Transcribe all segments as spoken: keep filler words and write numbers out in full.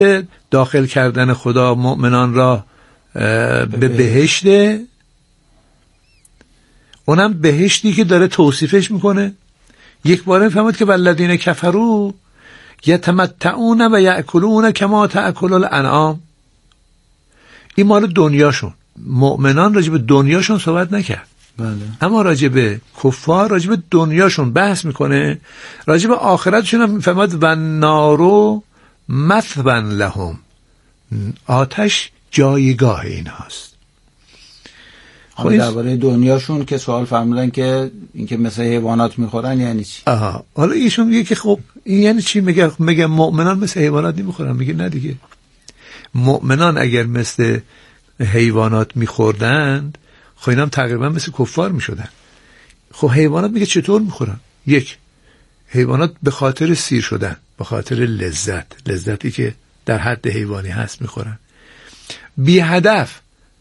داخل کردن خدا مؤمنان را به بهشته، اونم بهشتی که داره توصیفش میکنه. یک باره فهمید که والذین کفروا یتمتعون و یأکلون کما تأکل الانعام. این مال دنیاشون، مؤمنان راجع به دنیاشون صحبت نکرد. بله. اما راجع به کفار راجع به دنیاشون بحث میکنه، راجع به آخرتشون هم فهمید و نارو مثوى لهم، آتش جایگاه اینهاست. خب درباره دنیاشون که سوال فرمودن که اینکه مثل حیوانات میخورن یعنی چی؟ آها، حالا ایشون میگه که خب این یعنی چی؟ میگه میگه مؤمنان مثل حیوانات نمیخورن. میگه نه دیگه، مؤمنان اگر مثل حیوانات میخوردند خب اینا هم تقریبا مثل کفار میشدن. خب حیوانات میگه چطور میخورن؟ یک، حیوانات به خاطر سیر شدن، به خاطر لذت، لذتی که در حد حیوانی هست میخورن. بی هدف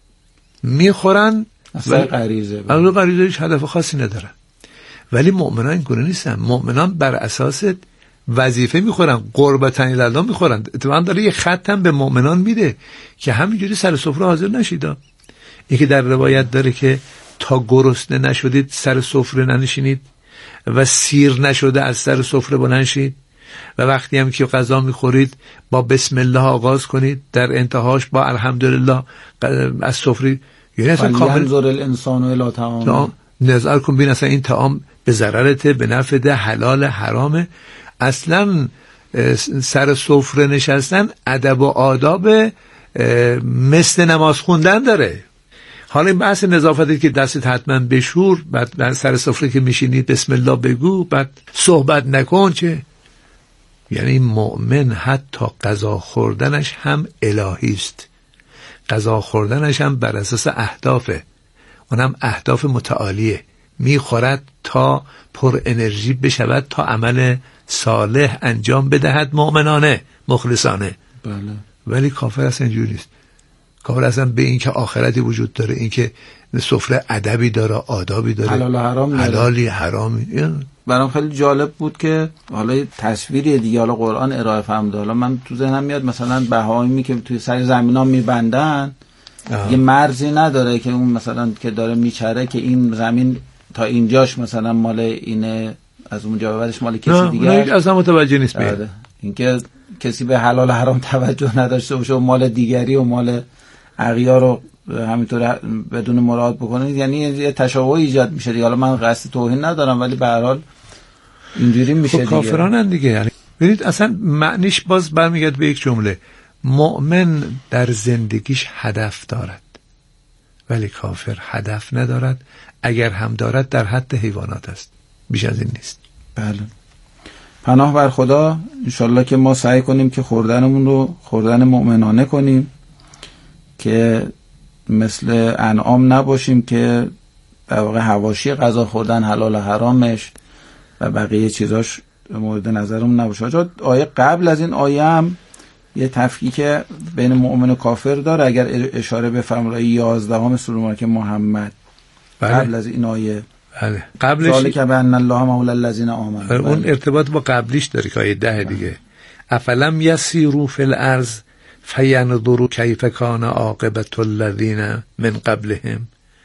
میخورن، اصلا غریزه اصلا غریزه هیچ هدف خاصی ندارن. ولی مؤمنان اینگونه نیستن. مؤمنان بر اساس وظیفه میخورن، قربتن الله میخورن. اتفاقا داره یه خط هم به مؤمنان میده که همینجوری سر سفره حاضر نشید. یکی در روایت داره که تا گرسنه نشدید سر سفره ننشینید و سیر نشده از سر سفره بلند شید، و وقتی هم که غذا میخورید با بسم الله آغاز کنید، در انتهاش با الحمدلله از سفره. یعنی اصلا کامل ینظر الانسان الی طعام، نظر کن ببین اصلا این طعام به ضررته، به نفعته، حلال حرامه. اصلا سر سفره نشستن ادب و آداب مثل نماز خوندن داره. حالا این بحث نظافتی که دستت حتما بشور، بعد سر سفره که میشینید بسم الله بگو، بعد صحبت نکن، چه؟ یعنی مؤمن حتی غذا خوردنش هم الهی است. غذا خوردنش هم بر اساس اهدافه، اونم اهداف متعالیه. میخورد تا پر انرژی بشود، تا عمل صالح انجام بدهد، مؤمنانه، مخلصانه. بله. ولی کافر اصلا اینجوری نیست. کافر اصلا به این که آخرتی وجود داره، این که سفره ادبی داره، آدابی داره، حلال و حرام داره، حلالی حرامی. برام خیلی جالب بود که حالا تصویری دیگه حالا قرآن ارائه فرموده. حالا من تو ذهنم میاد مثلا بهایمی که توی سر زمینا میبندن، یه مرزی نداره که اون مثلا که داره میچره که این زمین تا اینجاش مثلا مال اینه، از اونجا به بعدش مال کسی دیگه. نه اصلا متوجه نیست به اینکه کسی به حلال حرام توجه نداشته باشه و مال دیگری و مال اغیار رو همینطور بدون مراعات بکنید، یعنی یه تشابه ایجاد میشه دیگه. حالا من قصد توهین ندارم ولی به هر حال اینجوری میشه دیگه. خب کافرانن دیگه. یعنی ببینید اصلا معنیش باز برمیگرد به یک جمله: مؤمن در زندگیش هدف دارد ولی کافر هدف ندارد، اگر هم دارد در حد حیوانات است، بیش از این نیست. بله. پناه بر خدا. انشالله که ما سعی کنیم که خوردنمون رو خوردن مؤمنانه کنیم، که مثل انعام نباشیم که در واقع حواشی غذا خوردن حلال و حرامش و بقیه چیزاش مورد نظرمون نباشه. چون آیه قبل از این آیه هم یه تفکیک بین مؤمن و کافر داره. اگر اشاره بفرمایید آیه یازده سوره مبارکه محمد، بله. قبل از این آیه، بله. قبلش ذالک بأن الله مولی الذین آمنوا، بله. اون ارتباط با قبلیش داره که آیه ده دیگه: افلم یسیروا فی الارض فینظروا کیف کان عاقبة الذین من قبلهم.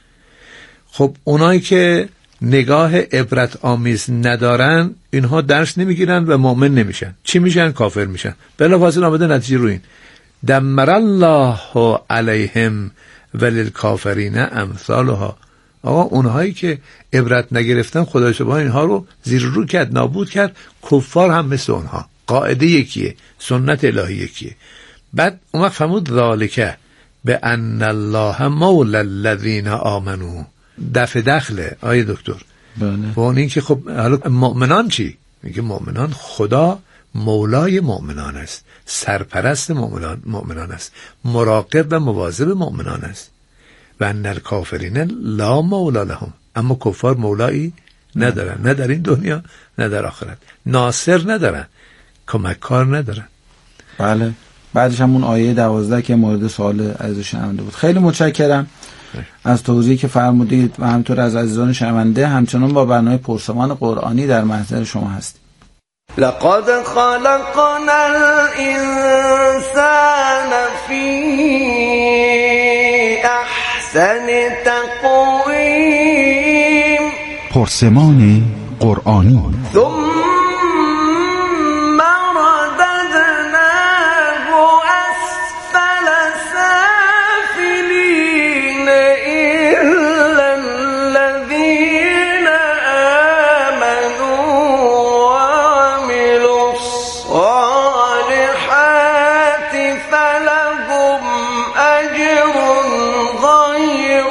خب اونایی که نگاه عبرت آمیز ندارن، اینها درس نمیگیرن و مؤمن نمیشن. چی میشن؟ کافر میشن. بلافاصله آمده نتیجه رو این: دمر الله علیهم وللکافرین امثالها. آقا اونهایی که عبرت نگرفتن، خدای سبحان اینها رو زیر رو کرد، نابود کرد. کفار هم مثل اونها. قاعده یکیه، سنت الهی یکیه. بعد اون وقت فرمود ذالک بأن الله مولی الذین آمنوا. دفع دخله آیه دکتر. بله. و اون این که خب حالا مؤمنان چی؟ میگه مؤمنان خدا مولای مؤمنان است، سرپرست مؤمنان مؤمنان است، مراقب و مواظب مؤمنان است. و ان الکافرین لا مولا لهم. اما کفار مولایی ندارن، نه در این دنیا نه در آخرت. ناصر ندارن، کمککار ندارن. بله. بعدش همون آیه دوازده که مورد سوال عزیز شنونده بود. خیلی متشکرم از توضیحی که فرمودید و همینطور از عزیزان شنونده. همچنان با برنامه پرسمان قرآنی در محضر شما هستیم. لقد خلقنا الإنسان في احسن تقویم. پرسمان قرآنی. ثم رددناه اسفل سافلین إلا الذين آمنوا وعملوا الصالحات فلهم أجر غير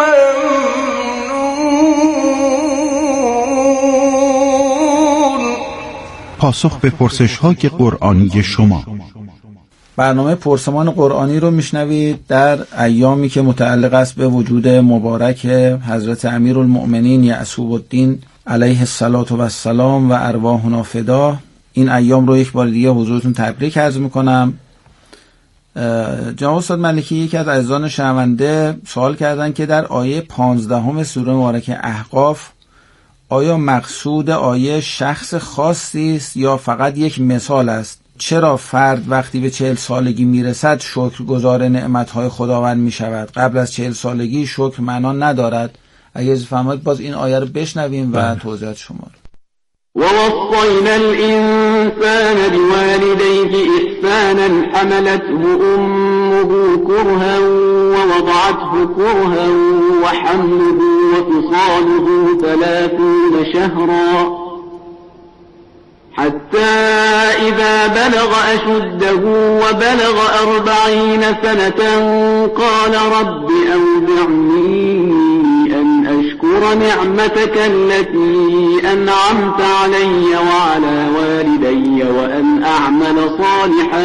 ممنون. پاسخ به پرسش‌های قرآنی شما. برنامه پرسمان قرآنی رو میشنوید در ایامی که متعلق است به وجود مبارک حضرت امیرالمؤمنین یعقوب الدین علیه الصلاة و السلام و ارواحنا فدا. این ایام رو یک بار دیگه حضورتون تبریک عرض میکنم. جناب استاد ملکی، یکی از عزیزان شنونده سوال کردن که در آیه پانزدهم سوره مبارکه احقاف آیا مقصود آیه شخص خاصی است یا فقط یک مثال است؟ چرا فرد وقتی به چهل سالگی میرسد شکرگزار نعمتهای خداوند میشود؟ قبل از چهل سالگی شکر معنا ندارد؟ اگه از فرمایید باز این آیه رو بشنویم و توضیحات شما رو. ووصينا الإنسان بوالديه إحسانا حملته أمه كرها ووضعته كرها وحمله وفصاله ثلاثون شهرا حتى إذا بلغ أشده وبلغ أربعين سنة قال رب أوزعني أن أشكر نعمتك التي أنعمت علي وعلى والدي وأن أعمل صالحا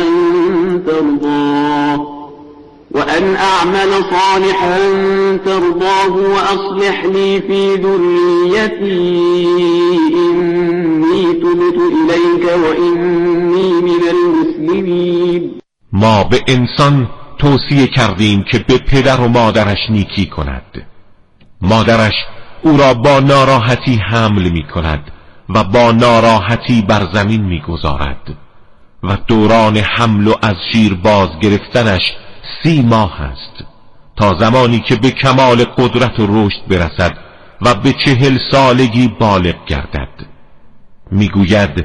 ترضاه وأن أعمل صالحا ترضاه وأصلح لي في ذريتي إني تبت إليك وإني من المسلمين. ما به انسان توصیه کردیم که به پدر و مادرش نیکی کند. مادرش او را با ناراحتی حمل می کند و با ناراحتی بر زمین می گذارد و دوران حمل و از شیر باز گرفتنش سی ماه است تا زمانی که به کمال قدرت و رشد برسد و به چهل سالگی بالغ گردد. می گوید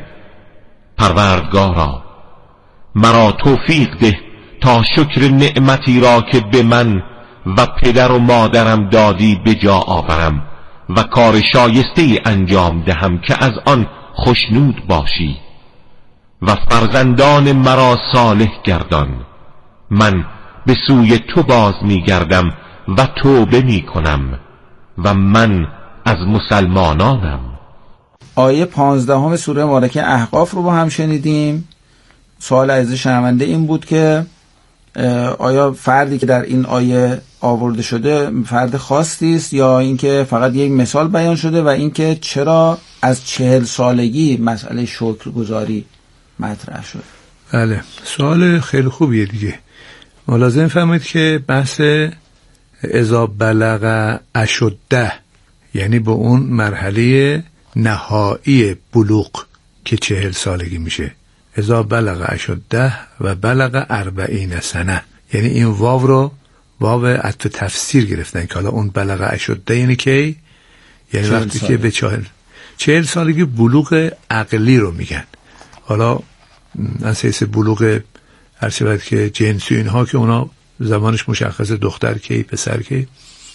پروردگارا مرا توفیق ده تا شکر نعمتی را که به من و پدر و مادرم دادی به جا آورم و کار شایسته‌ای انجام دهم که از آن خوشنود باشی و فرزندان مرا صالح گردان. من به سوی تو باز می گردم و توبه می کنم و من از مسلمانانم. آیه پانزدهم سوره مبارکه احقاف رو با هم شنیدیم. سوال عزیز شنونده این بود که آیا فردی که در این آیه آورده شده فرد خاصی است یا اینکه فقط یک مثال بیان شده و اینکه چرا از چهل سالگی مسئله شکرگزاری مطرح شد؟ بله، سوال خیلی خوبیه دیگه. ملازم فهمید که بحث اذا بلغ اشده، یعنی به اون مرحله نهایی بلوغ که چهل سالگی میشه، اذا بلغ اشده و بلغ اربعین سنه، یعنی این واو رو واو عطف تفسیر گرفتن که حالا اون بلغ اشده یعنی کی؟ یعنی وقتی ساله. که به چهل چهل سالگی بلوغ عقلی رو میگن. حالا از حیث بلوغ هر چقدر که جنسی اینها که اونا زمانش مشخصه، دختر کی پسر کی،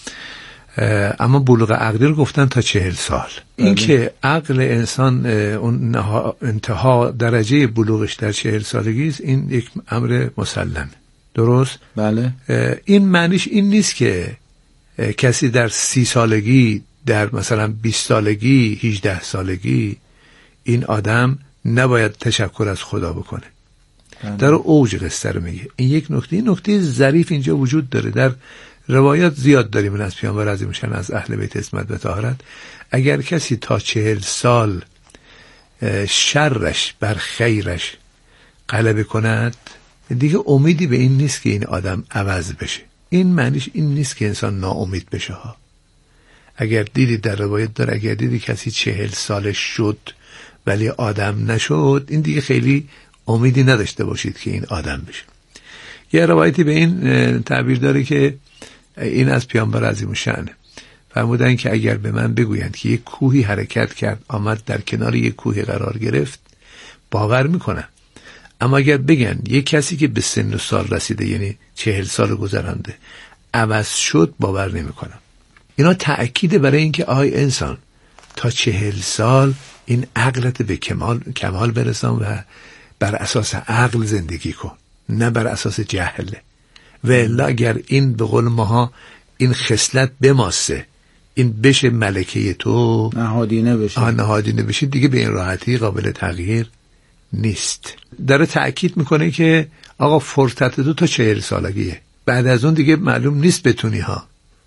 اما بلوغ عقلی رو گفتن تا چهل سال. این که عقل انسان اون انتها درجه بلوغش در چهل سالگی است، این یک امر مسلم. درست؟ بله. این معنیش این نیست که کسی در سی سالگی، در مثلا بیست سالگی، هجده سالگی این آدم نباید تشکر از خدا بکنه. بله. در اوج قصه رو میگه. این یک نکته این نکته ظریف اینجا وجود داره. در روایات زیاد داریم من از پیامبر عظیم شان از اهل بیت عصمت و طهارت، اگر کسی تا چهل سال شرش بر خیرش غلبه کند، دیگه امیدی به این نیست که این آدم عوض بشه. این معنیش این نیست که انسان ناامید بشه ها. اگر دیدی در روایت داره، اگر دیدی کسی چهل سالش شد ولی آدم نشد، این دیگه خیلی امیدی نداشته باشید که این آدم بشه. یه روایتی به این تعبیر داره که این از پیامبر عظیم الشأنه، فرمودن که اگر به من بگویند که یک کوهی حرکت کرد آمد در کنار یک کوهی قرار گرفت، باور میکنم، اما اگر بگن یک کسی که به سن و سال رسیده، یعنی چهل سال گذرانده، عوض شد، باور نمیکنم. اینا تأکیده برای اینکه آهای انسان تا چهل سال این عقلت به کمال کمال برسان و بر اساس عقل زندگی کن، نه بر اساس جهله. و الا اگر این به قول ماها این خصلت بماسه، این بشه ملکه تو، نهادینه بشه، آه نهادینه بشه، دیگه به این راحتی قابل تغییر نیست. داره تأکید میکنه که آقا فرصت تو تا چهل سالگیه، بعد از اون دیگه معلوم نیست بتونی ها.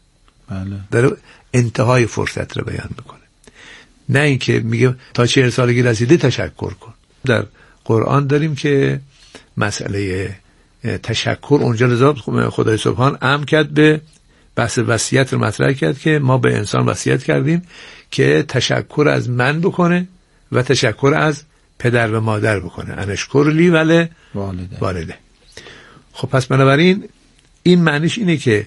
بله. داره انتهای فرصت رو بیان میکنه، نه اینکه میگه تا چهل سالگی رسیده تشکر کن. در قرآن داریم که مسئله تشکر اونجا لذا خدای سبحان امر کرد به بحث وصیت رو مطرح کرد که ما به انسان وصیت کردیم که تشکر از من بکنه و تشکر از پدر و مادر بکنه، انشکر لی وله والده. والده. خب پس بنابراین این معنیش اینه که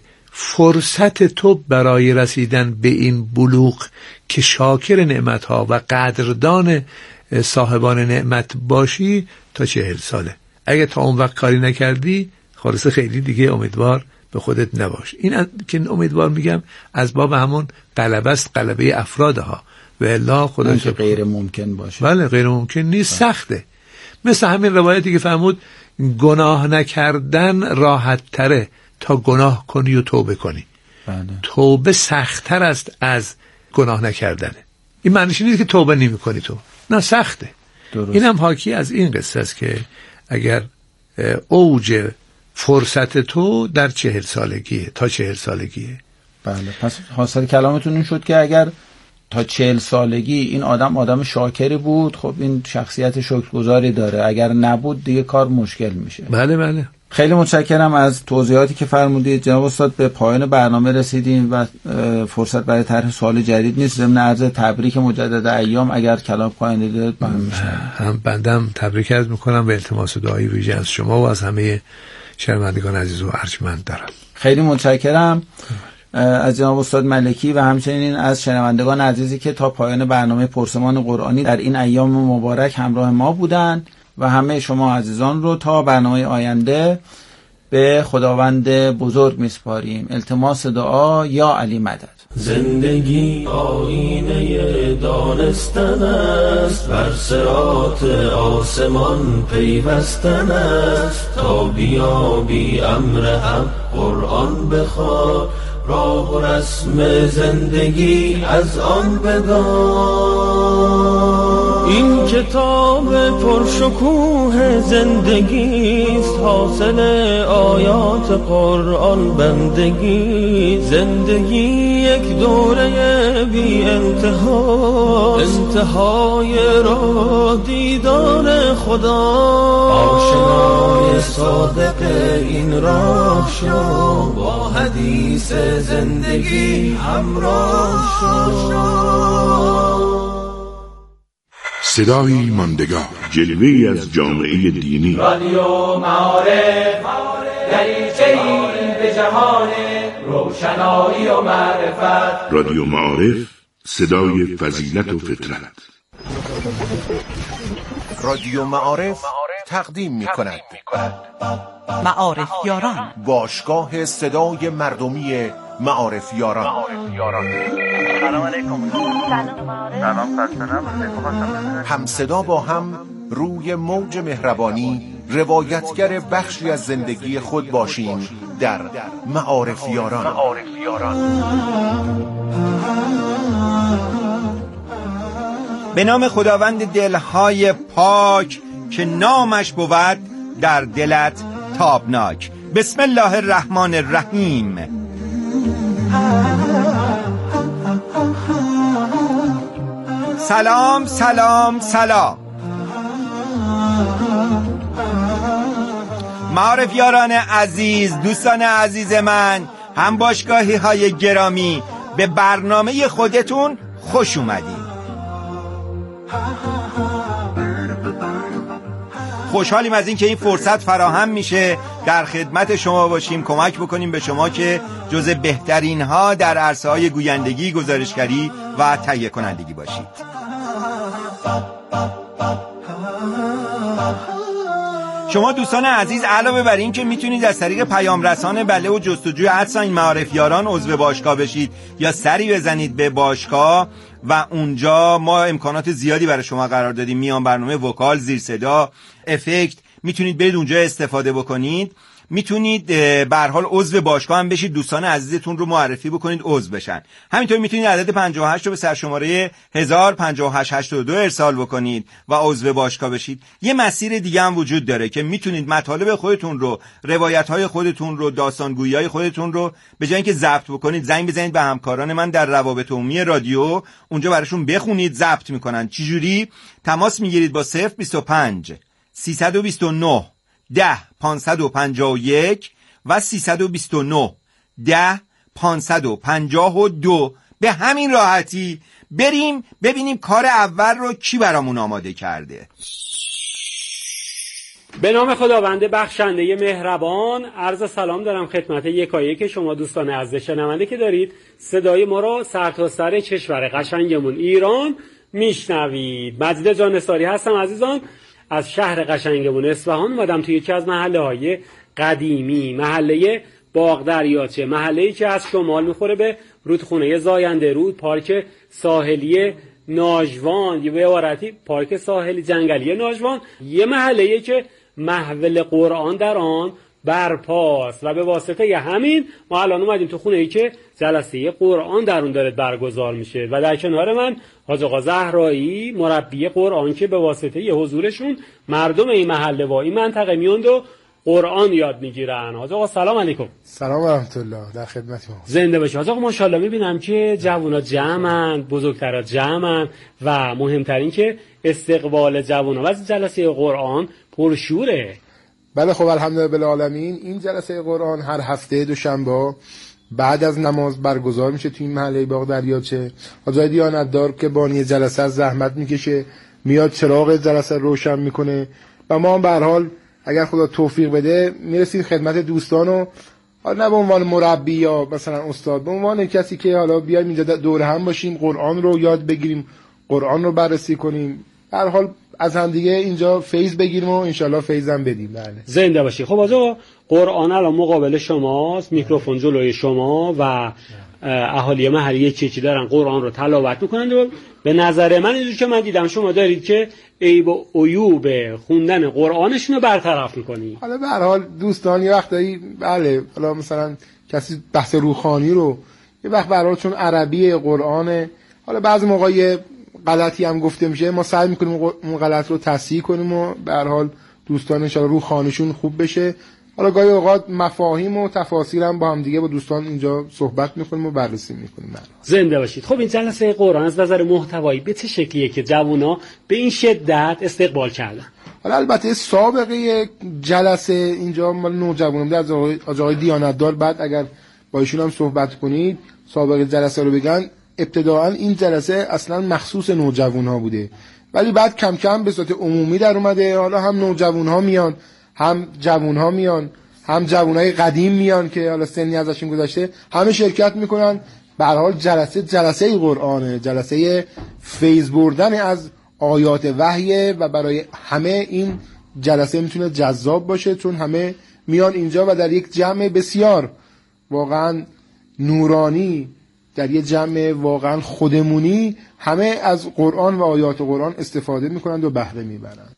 فرصت تو برای رسیدن به این بلوغ که شاکر نعمتها و قدردان صاحبان نعمت باشی تا چهل ساله. اگه تا اون وقت کاری نکردی خلاصه خیلی دیگه امیدوار به خودت نباش. این که امیدوار میگم از باب همون غلبه است، غلبه افرادها، و الا خدا که غیر ممکن باشه. بله غیر ممکن نیست، سخته. مثل همین روایتی که فرمود گناه نکردن راحت تره تا گناه کنی و توبه کنی. بله. توبه سخت‌تر است از گناه نکردنه. این معنیش نیست که توبه نمی کنی تو، نه سخته. درست. این هم حاکی از این قصه است که اگر اوج فرصت تو در چهل سالگیه تا چهل سالگیه. بله. پس حاصل کلامتون این شد که اگر تا چهل سالگی این آدم آدم شاکری بود، خب این شخصیت شکرگزاری داره، اگر نبود دیگه کار مشکل میشه. بله بله. خیلی متشکرم از توضیحاتی که فرمودید جناب استاد. به پایان برنامه رسیدیم و فرصت برای طرح سوال جدید نیست. ضمن عرض تبریک مجدد ایام، اگر کلام پایانی دارید هم بندم تبریک عرض میکنم به التماس دعایی ویژه از شما و از همه شنوندگان عزیز و ارجمند دارم. خیلی متشکرم از جناب استاد ملکی و همچنین از شنوندگان عزیزی که تا پایان برنامه پرسمان قرآنی در این ایام مبارک همراه ما بودند و همه شما عزیزان رو تا برنامه آینده به خداوند بزرگ میسپاریم. التماس دعا یا علی مدد. زندگی آینه دانستن است، بر صراط آسمان پیوستن است، تا بیابی امر حق قرآن بخوان، راه و رسم زندگی از آن بدان. این کتاب پرشکوه زندگیست، حاصل آیات قرآن بندگی. زندگی یک دوره بی انتها، انتهای راه دیدار خدا. آشنای صادق این راه شو، با حدیث زندگی همراه شو. صدای ماندگار، جلوه‌ای از جامعه دینی. رادیو معارف، دریچه‌ای به جهان روشنایی و معرفت. رادیو معارف، صدای فضیلت و فطرت. رادیو معارف تقدیم می‌کند معارف یاران، باشگاه صدای مردمی معارف یاران. سلام علیکم. سلام خسته هم صدا با هم روی موج مهربانی روایتگر بخشی از زندگی خود باشیم در معارف یاران. به نام خداوند دلهای پاک که نامش بود در دلت تابناک. بسم الله الرحمن الرحیم. سلام سلام سلام. معارف یاران عزیز، دوستان عزیز من، هم باشگاهی های گرامی، به برنامه خودتون خوش اومدید. خوشحالیم از این که این فرصت فراهم میشه در خدمت شما باشیم، کمک بکنیم به شما که جز بهترین ها در عرصه های گویندگی، گزارشگری و تهیه کنندگی باشید. شما دوستان عزیز علاوه بر این که میتونید از طریق پیام رسان بله و جستجوی ادساین معارف یاران عضو باشگاه بشید یا سری بزنید به باشگاه و اونجا ما امکانات زیادی برای شما قرار دادیم. میان برنامه وکال، زیر صدا، افکت، میتونید برید اونجا استفاده بکنید. میتونید به هر حال عضو باشگاه هم بشید، دوستان عزیزتون رو معرفی بکنید عضو بشن. همینطور میتونید عدد پنجاه و هشت رو به سرشماره هزار و پنجاه و هشت هشتاد و دو ارسال بکنید و عضو باشگاه بشید. یه مسیر دیگه هم وجود داره که میتونید مطالب خودتون رو، روایت‌های خودتون رو، داستانگویی‌های خودتون رو به جای اینکه ضبط بکنید زنگ بزنید به همکاران من در روابط عمومی رادیو، اونجا براشون بخونید، ضبط میکنن. چجوری؟ تماس میگیرید با صفر بیست و پنج سیصد و بیست و نه ده پانصد و پنجاه و یک و سیصد و بیست و نه ده پانصد و پنجاه و دو. به همین راحتی بریم ببینیم کار اول رو کی برامون آماده کرده. به نام خداوند بخشنده مهربان، عرض سلام دارم خدمت یکایک شما دوستان عزیز شنونده که دارید صدای ما را سرتاسر کشور قشنگمون ایران میشنوید. مجید جانصاری هستم عزیزان، از شهر قشنگمون اصفهان اومدم توی یکی از محله های قدیمی، محله باغ دریاچه، محله‌ای که از شمال میخوره به رودخونه زاینده رود، پارک ساحلی ناجوان، یا به عبارتی پارک ساحلی جنگلی ناجوان. یه محله‌ای که محول قرآن در آن برپاست و به واسطه همین ما الان اومدیم تو خونه‌ای که جلسه قرآن در اون داره برگزار میشه و در کنار من حاج آقا زهرایی، مربی قرآن که به واسطه ی حضورشون مردم این محله و این منطقه میوند و قرآن یاد میگیرن. حاج آقا سلام علیکم. سلام و رحمت الله، در خدمت شما. زنده باشی حاج آقا. ماشاءالله میبینم که جوونا جمعن، بزرگترا جمعن و مهمترین که استقبال جوونا از جلسه قرآن پرشوره. بله خب الحمدلله العالمین. این جلسه قرآن هر هفته دوشنبه بعد از نماز برگزار میشه توی این محله باغ دریاچه. حاجی دیانتدار که بانی جلسه از زحمت میکشه، میاد چراغ جلسه روشن میکنه و ما هم به هر حال اگر خدا توفیق بده میرسیم خدمت دوستان و حالا نه به عنوان مربی یا مثلا استاد، به عنوان کسی که حالا بیایم اینجا دور هم باشیم، قرآن رو یاد بگیریم، قرآن رو بررسی کنیم، به هر حال از هم دیگه اینجا فیض بگیریم و انشالله فیض هم بدیم. بله زنده باشی. خب آقا قرآن الان مقابل شماست، میکروفون جلوی شما و اهالی محلی چی چی دارن قرآن رو تلاوت میکنن و به نظر من اینجور که من دیدم شما دارید که عیب و عیوب خوندن قرآنشون رو برطرف میکنی. حالا به هر حال دوستان یه وقتایی بله حالا مثلا کسی بحث روحانی رو یه وقت به هر حال چون عربی قرآن، حالا بعضی موقع غلطی هم گفته میشه، ما سعی میکنیم اون غلط رو تصحیح کنیم و به هر حال دوستان ان شاءالله روحانیشون خوب بشه. حالا گاهی اوقات مفاهیم و تفاسیر هم با هم دیگه با دوستان اینجا صحبت میکنیم و بررسی میکنیم. زنده باشید. خب این جلسه قرآن از نظر محتوایی به چه شکلیه که جوونا به این شدت استقبال کردن؟ حالا البته سابقه جلسه اینجا مال نوجوانان بود، از آقای دیانتدار، بعد اگر با ایشون هم صحبت کنید سابقه جلسه رو بگن، ابتداعا این جلسه اصلا مخصوص نوجوان‌ها بوده ولی بعد کم کم به صورت عمومی در اومده. حالا هم نوجوان‌ها میان، هم جوان‌ها میان، هم جوانای قدیم میان که حالا سنی ازشون گذشته، همه شرکت میکنن. به هر حال جلسه جلسه قرآنه، جلسه فیض بردن از آیات وحیه و برای همه این جلسه میتونه جذاب باشه چون همه میان اینجا و در یک جمع بسیار واقعا نورانی، در یک جمع واقعا خودمونی همه از قرآن و آیات قرآن استفاده میکنند و بهره میبرند.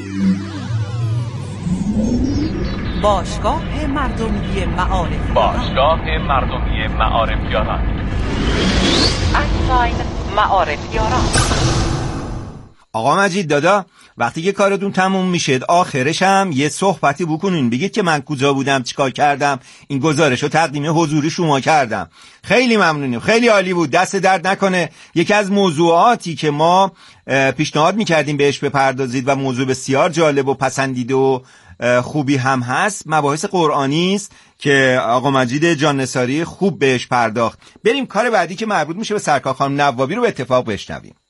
باشگاه مردمی معارف باشگاه مردمی معارف یاران ادساین معارف یاران. آقا مجید دادا، وقتی که کارتون تموم میشه آخرش هم یه صحبتی بکنین، بگید که من کجا بودم، چیکار کردم، این گزارش رو تقدیم حضوری شما کردم. خیلی ممنونیم، خیلی عالی بود، دست درد نکنه. یکی از موضوعاتی که ما پیشنهاد میکردیم بهش بپردازید و موضوع بسیار جالب و پسندیده و خوبی هم هست، مباحث قرآنی است که آقا مجید جانصاری خوب بهش پرداخت. بریم کار بعدی که مربوط میشه به سرکار خانم نوابی رو به اتفاق بشنویم.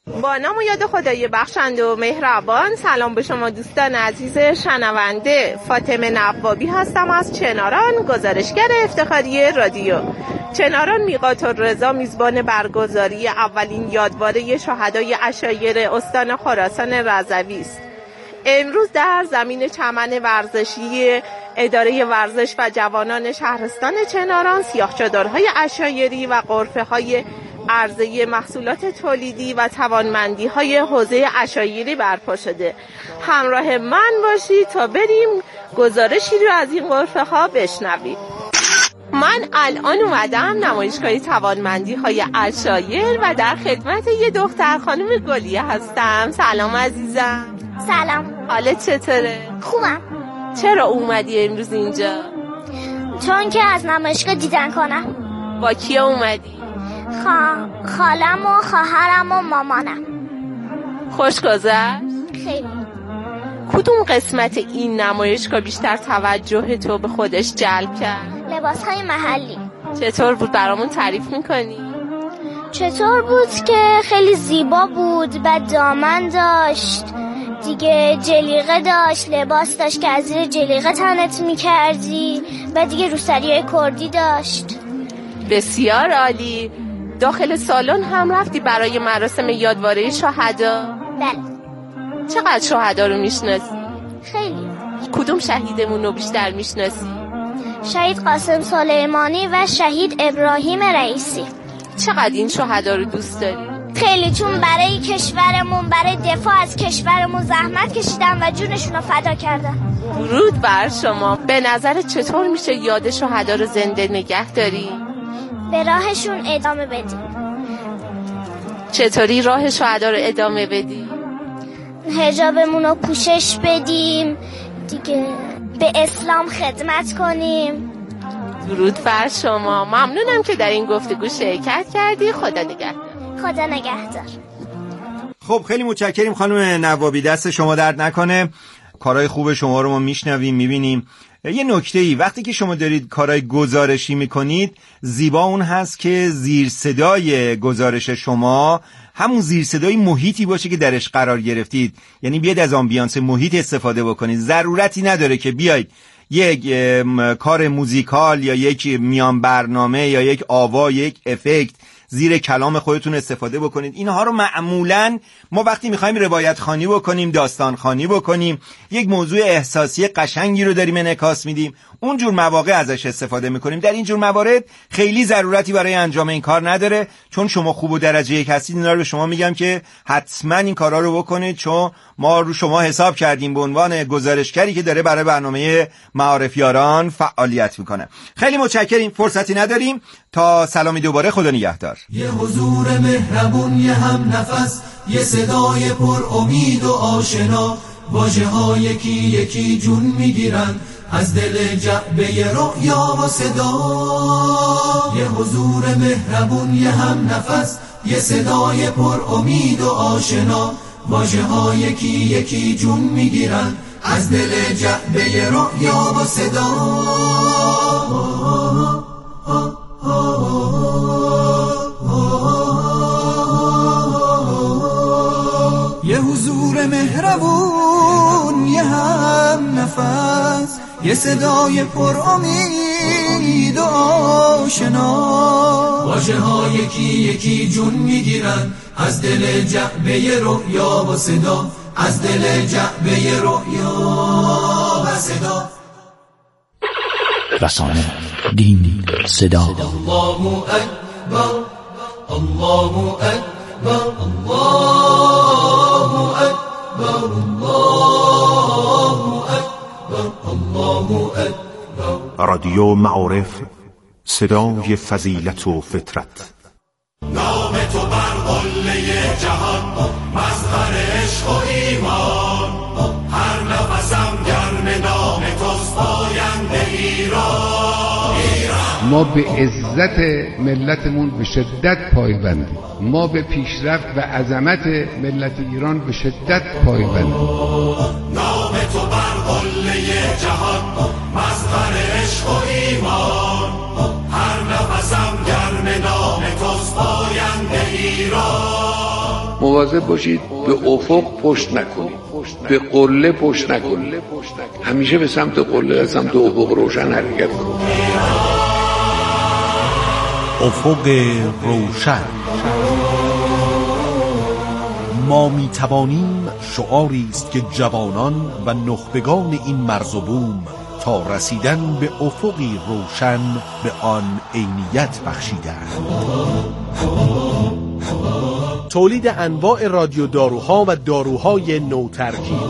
با نام و یاد خدای بخشنده و مهربان. سلام به شما دوستان عزیز شنونده. فاطمه نوابی هستم از چناران، گزارشگر افتخاری رادیو چناران. میقات الرضا میزبان برگزاری اولین یادواره شهدای عشایر استان خراسان رضوی است. امروز در زمین چمن ورزشی اداره ورزش و جوانان شهرستان چناران سیاه‌چادرهای عشایری و غرفه‌های عرضه محصولات تولیدی و توانمندی‌های حوزه عشایری برپا شده. همراه من باشید تا بریم گزارشی رو از این غرفه‌ها بشنویم. من الان اومدم نمایشگاه توانمندی‌های عشایر و در خدمت یه دختر خانم گلیه هستم. سلام عزیزم. سلام. حالت چطوره؟ خوبم. چرا اومدی امروز اینجا؟ چون که از نمایشگاه دیدن کنم. با کیا اومدی؟ خا... خالم و خواهرم و مامانم. خوش گذشت؟ خیلی. کدوم قسمت این نمایشگاه بیشتر توجه تو به خودش جلب کرد؟ لباسهای محلی. چطور بود برامون تعریف میکنی؟ چطور بود که خیلی زیبا بود، بعد دامن داشت دیگه، جلیقه داشت، لباس داشت که از زیر جلیقه تنت میکردی، و دیگه روسریای کردی داشت. بسیار عالی. داخل سالن هم رفتی برای مراسم یادواره شهدا؟ بله. چقدر شهدا رو میشناسی؟ خیلی. کدوم شهیدمون رو بیشتر میشناسی؟ شهید قاسم سلیمانی و شهید ابراهیم رئیسی. چقدر این شهدا رو دوست داری؟ خیلی، چون برای کشورمون، برای دفاع از کشورمون زحمت کشیدن و جونشون رو فدا کردن. درود بر شما. به نظرت چطور میشه یاد شهدا رو زنده نگه داری؟ به راهشون ادامه بدیم. چطوری راه شهدا رو ادامه بدیم؟ حجابمون رو پوشش بدیم دیگه، به اسلام خدمت کنیم. درود بر شما. ممنونم که در این گفتگو شرکت کردی. خدا نگهدار. خدا نگهدار. خب خیلی متشکریم خانم نوابی، دست شما درد نکنه. کارهای خوب شما رو ما میشنویم میبینیم. یه نکته‌ای، وقتی که شما دارید کارهای گزارشی میکنید، زیبا اون هست که زیر صدای گزارش شما همون زیر صدای محیطی باشه که درش قرار گرفتید. یعنی بیاید از آمبیانس محیط استفاده بکنید. ضرورتی نداره که بیاید یک کار موزیکال یا یک میان برنامه یا یک آوا، یک افکت زیر کلام خودتون استفاده بکنید. اینها رو معمولاً ما وقتی میخوایم روایت خوانی بکنیم، داستان خوانی بکنیم، یک موضوع احساسی قشنگی رو داریم انعکاس میدیم، اونجور مواقع ازش استفاده میکنیم. در اینجور موارد خیلی ضرورتی برای انجام این کار نداره، چون شما خوب و درجه یک هستید. اینا رو به شما میگم که حتما این کارا رو بکنید، چون ما رو شما حساب کردیم به عنوان گزارشگری که داره برای برنامه معارف یاران فعالیت میکنه. خیلی متشکریم. فرصتی نداریم تا سلامی دوباره. خدا نگهدار. یه حضور مهربون، یه هم نفس، یه صدای پر امید و آشنا، واژه ها یکی یکی جون میگیرن از دل جعبه رؤیا و صدا. یه حضور مهربون، یه هم نفس، یه صدای پر امید و آشنا، واژه ها یکی یکی جون میگیرن از دل جعبه رؤیا و صدا. یه حضور مهربون، یه هم نفس، یه صدای پر امید و آشنا، واژه ها یکی یکی جون میگیرن از دل جعبه رؤیا و صدا، از دل جعبه رؤیا و صدا. رسانه، دین، صدا. الله اکبر، الله اکبر، الله اکبر، الله اکبر، الله اکبر. رادیو معارف، صدای فضیلت و فطرت. نام تو بر قله جهان، مظهر عشق و ایمان، هر نفسم گرم نام توست، پاینده ایران. ما به عزت ملتمون به شدت پایبندیم، ما به پیشرفت و عظمت ملت ایران به شدت پایبندیم. نام تو بر قله جهان، مظهر عشق و ایمان، هر نفسم گرم نام توست، پاینده ایران. مواظب باشید به افق پشت نکنید، به قله پشت نکنید، همیشه به سمت قله، به سمت افق روشن حرکت کنید. افق روشن. ما می توانیم شعاری است که جوانان و نخبگان این مرز و بوم تا رسیدن به افقی روشن به آن عینیت بخشیدند. تولید انواع رادیو داروها و داروهای نوترکیب.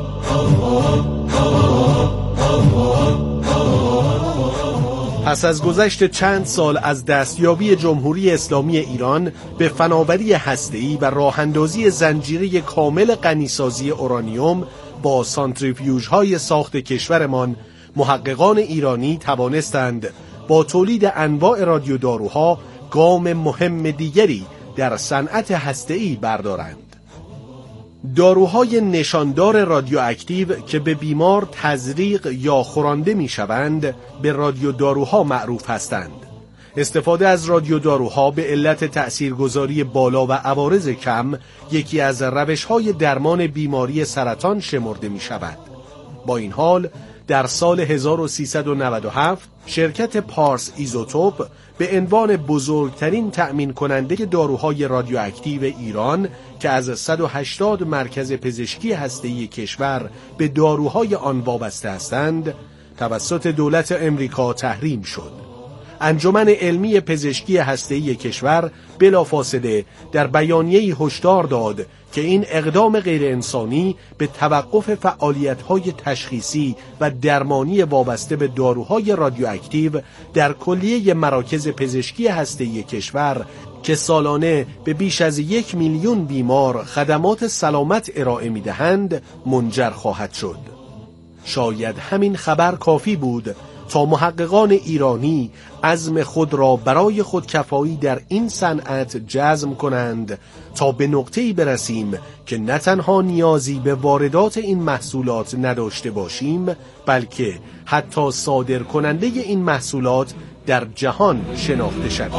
پس از گذشت چند سال از دستیابی جمهوری اسلامی ایران به فناوری هسته‌ای و راه‌اندازی زنجیره کامل غنیسازی اورانیوم با سانتریفیوژهای ساخت کشورمان، محققان ایرانی توانستند با تولید انواع رادیو داروها گام مهم دیگری در صنعت هسته‌ای بردارند. داروهای نشاندار رادیواکتیو که به بیمار تزریق یا خورانده می‌شوند به رادیو داروها معروف هستند. استفاده از رادیو داروها به علت تأثیرگذاری بالا و عوارض کم یکی از روش‌های درمان بیماری سرطان شمرده می‌شود. با این حال در سال هزار و سیصد و نود و هفت شرکت پارس ایزوتوپ به عنوان بزرگترین تأمین کننده داروهای رادیواکتیو ایران که از صد و هشتاد مرکز پزشکی هسته‌ای کشور به داروهای آن وابسته هستند، توسط دولت امریکا تحریم شد. انجمن علمی پزشکی هسته‌ای کشور بلافاصله در بیانیه‌ای هشدار داد که این اقدام غیر انسانی به توقف فعالیت‌های تشخیصی و درمانی وابسته به داروهای رادیواکتیو در کلیه مراکز پزشکی هسته‌ای کشور که سالانه به بیش از یک میلیون بیمار خدمات سلامت ارائه می‌دهند منجر خواهد شد. شاید همین خبر کافی بود تا محققان ایرانی عزم خود را برای خودکفایی در این صنعت جزم کنند تا به نقطه‌ای برسیم که نه تنها نیازی به واردات این محصولات نداشته باشیم، بلکه حتی صادر کننده این محصولات در جهان شناخته شویم.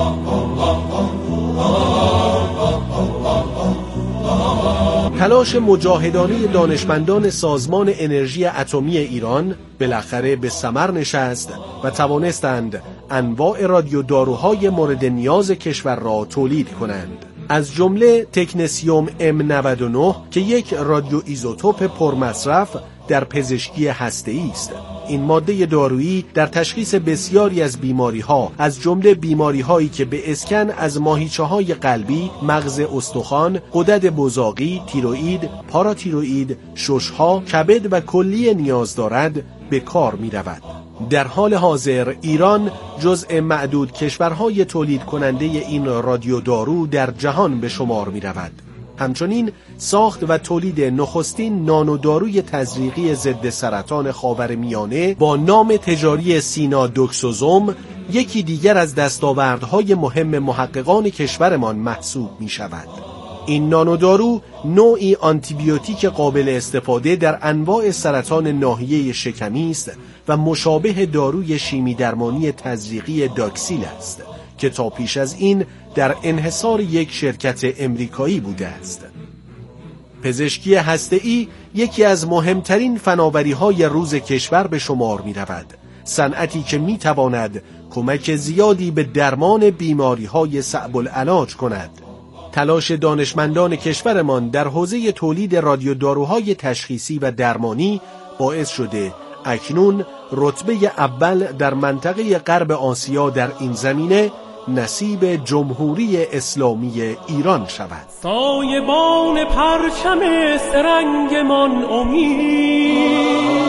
تلاش مجاهدانه دانشمندان سازمان انرژی اتمی ایران بالاخره به ثمر نشست و توانستند انواع رادیو داروهای مورد نیاز کشور را تولید کنند. از جمله تکنسیوم ام نود و نه که یک رادیو ایزوتوپ پرمصرف در پزشکی هسته‌ای است. این ماده دارویی در تشخیص بسیاری از بیماری‌ها از جمله بیماری‌هایی که به اسکن از ماهیچه‌های قلبی، مغز استخوان، غدد بزاقی، تیروئید، پاراتیروئید، شش‌ها، کبد و کلیه نیاز دارد به کار می‌رود. در حال حاضر ایران جزء معدود کشورهای تولید کننده این رادیو دارو در جهان به شمار می‌رود. همچنین ساخت و تولید نخستین نانوداروی تزریقی ضد سرطان خاورمیانه با نام تجاری سینادوکسوزوم یکی دیگر از دستاوردهای مهم محققان کشورمان محسوب می شود. این نانودارو نوعی آنتیبیوتیک قابل استفاده در انواع سرطان ناحیه شکمی است و مشابه داروی شیمی درمانی تزریقی داکسیل است که تا پیش از این در انحصار یک شرکت امریکایی بوده است. پزشکی هسته‌ای یکی از مهمترین فناوری‌های روز کشور به شمار می‌رود. صنعتی که می‌تواند کمک زیادی به درمان بیماری‌های صعب العلاج کند. تلاش دانشمندان کشورمان در حوزه تولید رادیو داروهای تشخیصی و درمانی باعث شده اکنون رتبه اول در منطقه غرب آسیا در این زمینه نصیب جمهوری اسلامی ایران شود. سایبان پرچم سرنگمان امید،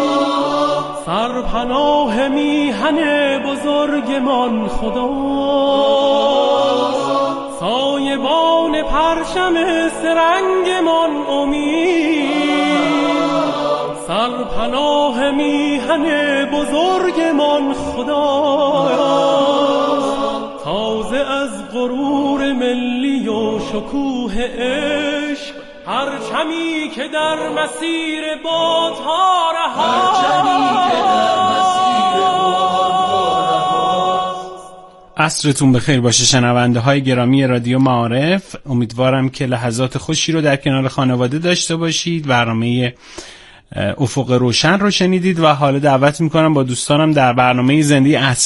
سرپناه میهن بزرگمان خدا. سایبان پرچم سرنگمان امید، سرپناه میهن بزرگمان خدا. تازه از غرور ملی و شکوه عشق، پرچمی که در مسیر بادها رهاست. عصرتون بخیر باشه شنونده های گرامی رادیو معارف. امیدوارم که لحظات خوشی رو در کنار خانواده داشته باشید. برنامه افق روشن رو شنیدید و حالا دعوت میکنم با دوستانم در برنامه زنده